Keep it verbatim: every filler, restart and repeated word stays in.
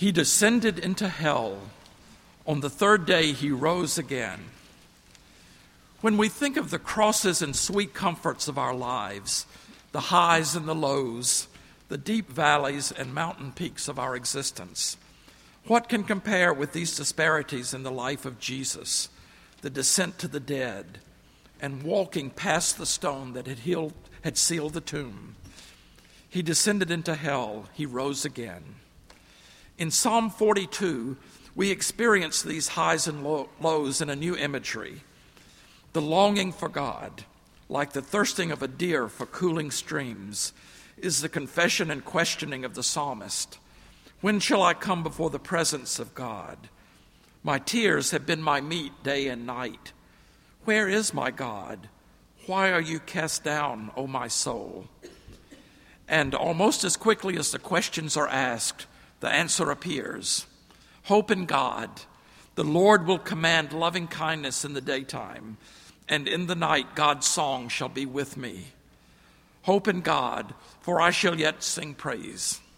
He descended into hell. On the third day he rose again. When we think of the crosses and sweet comforts of our lives, the highs and the lows, the deep valleys and mountain peaks of our existence, what can compare with these disparities in the life of Jesus, the descent to the dead, and walking past the stone that had, healed, had sealed the tomb? He descended into hell, he rose again. In Psalm forty-two, we experience these highs and lows in a new imagery. The longing for God, like the thirsting of a deer for cooling streams, is the confession and questioning of the psalmist. When shall I come before the presence of God? My tears have been my meat day and night. Where is my God? Why are you cast down, O my soul? And almost as quickly as the questions are asked, the answer appears. Hope in God. The Lord will command loving kindness in the daytime, and in the night God's song shall be with me. Hope in God, for I shall yet sing praise.